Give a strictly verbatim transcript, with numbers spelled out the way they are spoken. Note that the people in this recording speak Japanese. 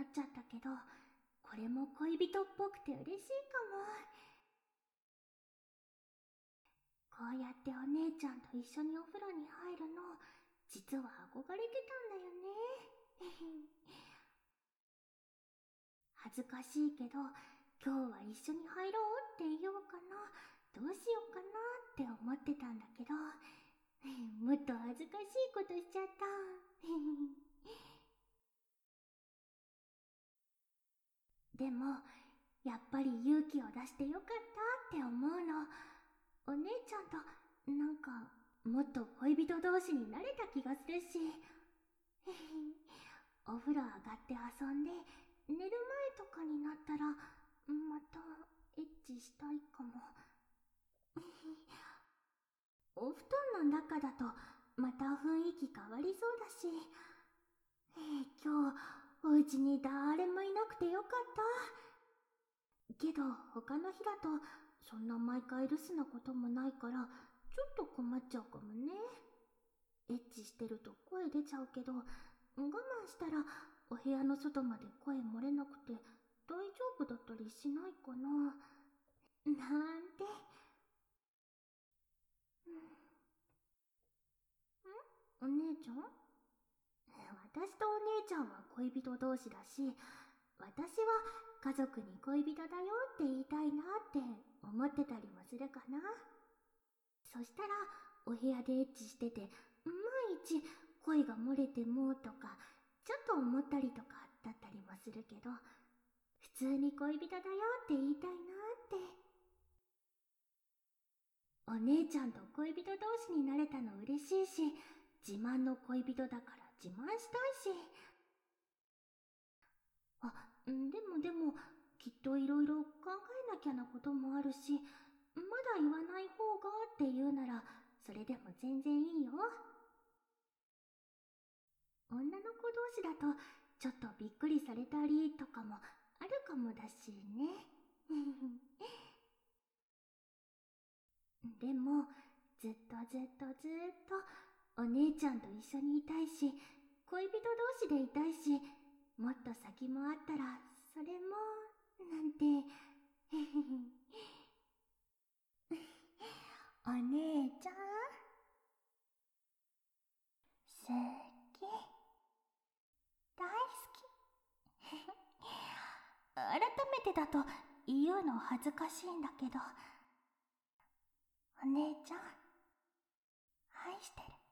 っちゃったけど、これも恋人っぽくて嬉しいかも。こうやってお姉ちゃんと一緒にお風呂に入るの、実は憧れてたんだよね。恥ずかしいけど、今日は一緒に入ろうって言おうかな、どうしようかなって思ってたんだけど、もっと恥ずかしいことしちゃった。でも、やっぱり勇気を出してよかったって思うの。お姉ちゃんと、なんか、もっと恋人同士になれた気がするし。お風呂上がって遊んで、寝る前とかになったら、また、エッチしたいかも。お布団の中だと、また雰囲気変わりそうだし。今日、お家に誰もいなくてよかった。けど、他の日だと、そんな毎回留守なこともないから、ちょっと困っちゃうかもね。エッチしてると声出ちゃうけど、我慢したらお部屋の外まで声漏れなくて大丈夫だったりしないかな。なんて。ん？お姉ちゃん？私とお姉ちゃんは恋人同士だし、私は家族に恋人だよって言いたいなって思ってたりもするかな。そしたらお部屋でエッチしてて万一声が漏れてもとかちょっと思ったりとかだったりもするけど、普通に恋人だよって言いたいなって。お姉ちゃんと恋人同士になれたの嬉しいし、自慢の恋人だから自慢したいし。あ、でもでも、きっといろいろ考えなきゃなこともあるし、まだ言わない方がって言うなら、それでも全然いいよ。女の子同士だと、ちょっとびっくりされたりとかもあるかもだしね。でも、ずっとずっとずっと、お姉ちゃんと一緒にいたいし、恋人同士でいたいし、もっと先もあったら、それも、なんて。お姉ちゃん、好き。大好き。改めてだと言うの恥ずかしいんだけど、お姉ちゃん、愛してる。